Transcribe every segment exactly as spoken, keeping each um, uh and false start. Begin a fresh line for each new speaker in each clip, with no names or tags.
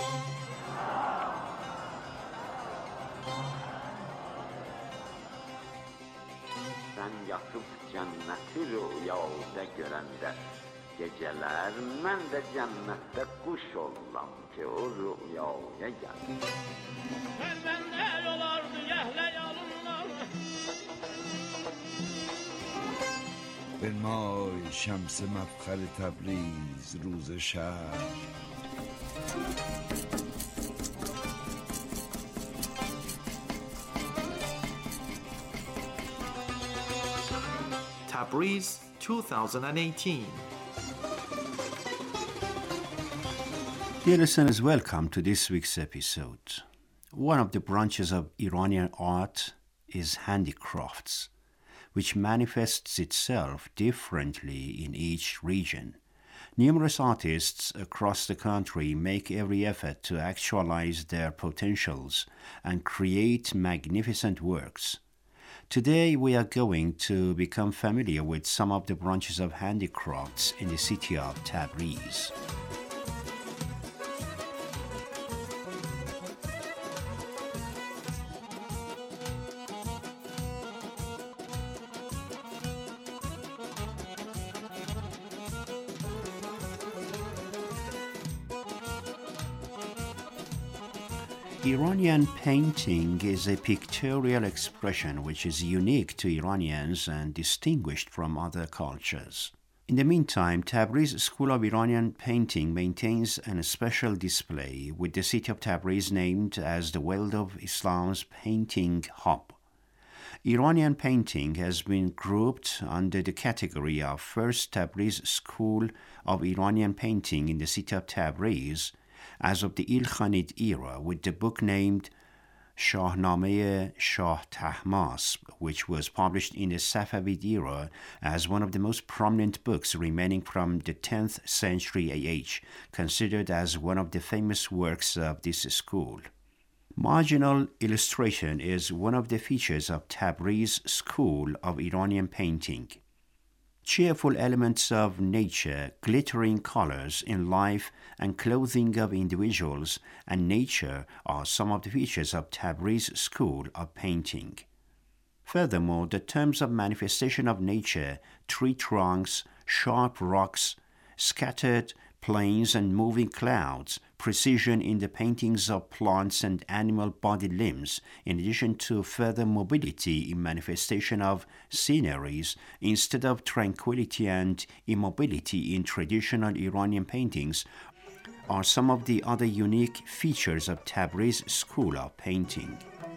Sen yatıp cenneti rüyada görende, geceler mən də cənnətdə quş olam ki, o rüyaya gəl.
Pərvəndə olardı əhlə yalınlar.
بنمای شمس مفخر تبریز روز شهر.
Tabriz twenty eighteen.
Dear listeners, welcome to this week's episode. One of the branches of Iranian art is handicrafts, which manifests itself differently in each region. Numerous artists across the country make every effort to actualize their potentials and create magnificent works. Today we are going to become familiar with some of the branches of handicrafts in the city of Tabriz. Iranian painting is a pictorial expression which is unique to Iranians and distinguished from other cultures. In the meantime, Tabriz School of Iranian Painting maintains a special display with the city of Tabriz named as the World of Islam's Painting Hub. Iranian painting has been grouped under the category of First Tabriz School of Iranian Painting in the city of Tabriz as of the Ilkhanid era, with the book named Shahnameh Shah Tahmasp, which was published in the Safavid era as one of the most prominent books remaining from the tenth century A H, considered as one of the famous works of this school. Marginal illustration is one of the features of Tabriz School of Iranian Painting. Cheerful elements of nature, glittering colors in life and clothing of individuals and nature are some of the features of Tabriz School of Painting. Furthermore, the terms of manifestation of nature, tree trunks, sharp rocks, scattered plains and moving clouds, precision in the paintings of plants and animal body limbs, in addition to further mobility in manifestation of sceneries, instead of tranquility and immobility in traditional Iranian paintings, are some of the other unique features of Tabriz School of Painting.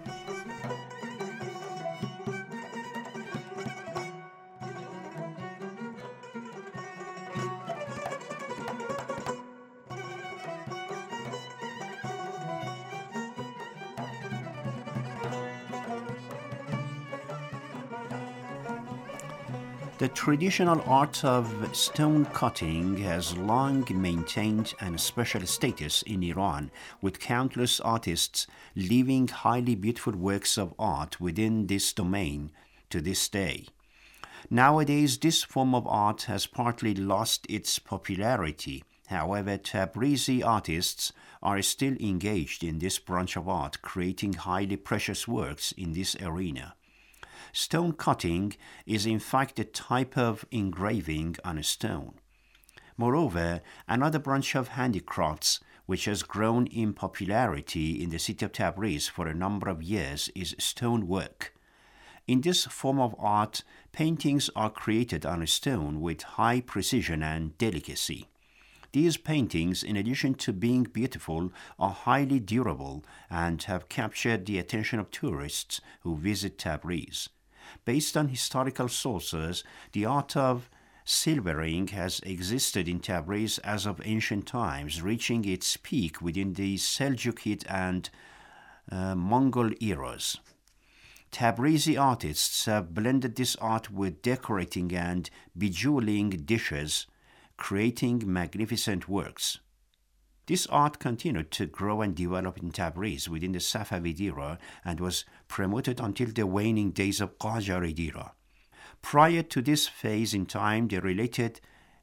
The traditional art of stone cutting has long maintained a special status in Iran, with countless artists leaving highly beautiful works of art within this domain to this day. Nowadays, this form of art has partly lost its popularity. However, Tabrizi artists are still engaged in this branch of art, creating highly precious works in this arena. Stone cutting is in fact a type of engraving on a stone. Moreover, another branch of handicrafts which has grown in popularity in the city of Tabriz for a number of years is stonework. In this form of art, paintings are created on a stone with high precision and delicacy. These paintings, in addition to being beautiful, are highly durable and have captured the attention of tourists who visit Tabriz. Based on historical sources, the art of silvering has existed in Tabriz as of ancient times, reaching its peak within the Seljuk and uh, Mongol eras. Tabrizi artists have blended this art with decorating and bejeweling dishes, creating magnificent works. This art continued to grow and develop in Tabriz within the Safavid era and was promoted until the waning days of Qajarid era. Prior to this phase in time, the related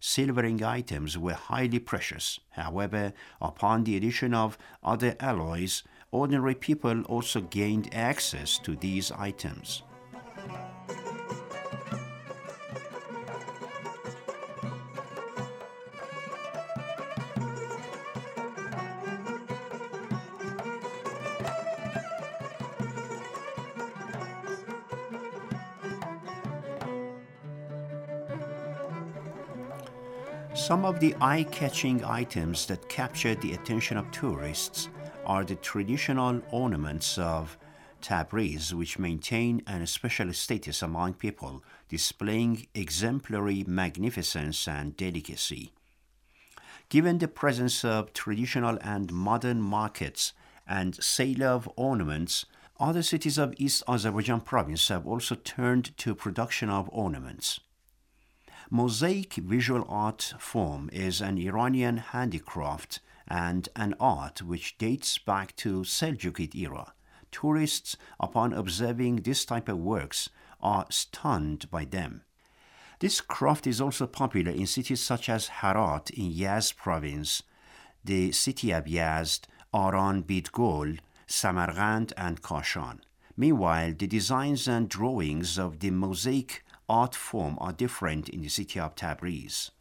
silvering items were highly precious. However, upon the addition of other alloys, ordinary people also gained access to these items. Some of the eye-catching items that captured the attention of tourists are the traditional ornaments of Tabriz, which maintain a special status among people, displaying exemplary magnificence and delicacy. Given the presence of traditional and modern markets and sale of ornaments, other cities of East Azerbaijan province have also turned to production of ornaments. Mosaic visual art form is an Iranian handicraft and an art which dates back to Seljuk era. Tourists, upon observing this type of works, are stunned by them. This craft is also popular in cities such as Herat in Yazd province, the city of Yazd, Aran Bidgol, Samarkand, and Kashan. Meanwhile, the designs and drawings of the mosaic art form are different in the city of Tabriz.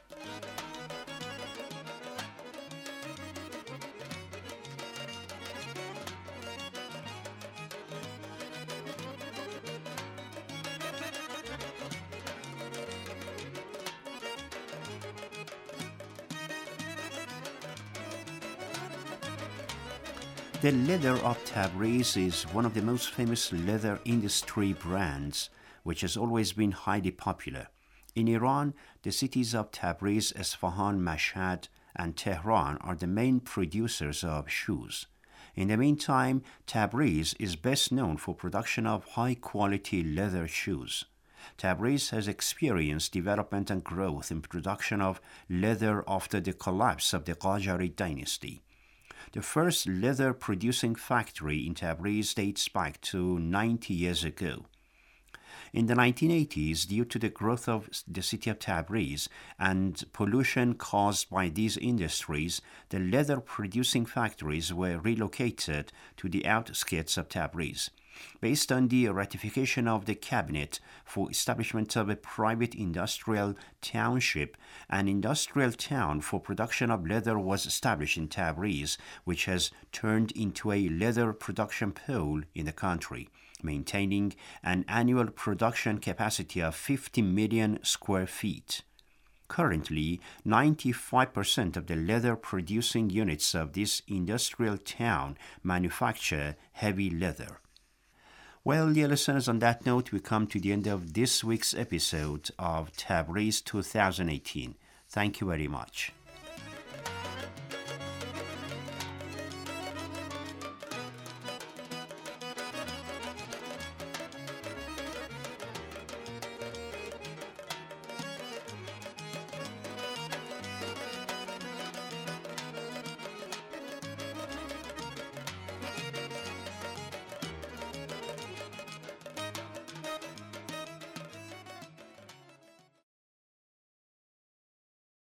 The leather of Tabriz is one of the most famous leather industry brands, which has always been highly popular. In Iran, the cities of Tabriz, Esfahan, Mashhad, and Tehran are the main producers of shoes. In the meantime, Tabriz is best known for production of high-quality leather shoes. Tabriz has experienced development and growth in production of leather after the collapse of the Qajari dynasty. The first leather-producing factory in Tabriz dates back to ninety years ago. In the nineteen eighties, due to the growth of the city of Tabriz and pollution caused by these industries, the leather-producing factories were relocated to the outskirts of Tabriz. Based on the ratification of the cabinet for establishment of a private industrial township, an industrial town for production of leather was established in Tabriz, which has turned into a leather production pole in the country, maintaining an annual production capacity of fifty million square feet. Currently, ninety-five percent of the leather-producing units of this industrial town manufacture heavy leather. Well, dear listeners, on that note, we come to the end of this week's episode of Tabriz twenty eighteen. Thank you very much.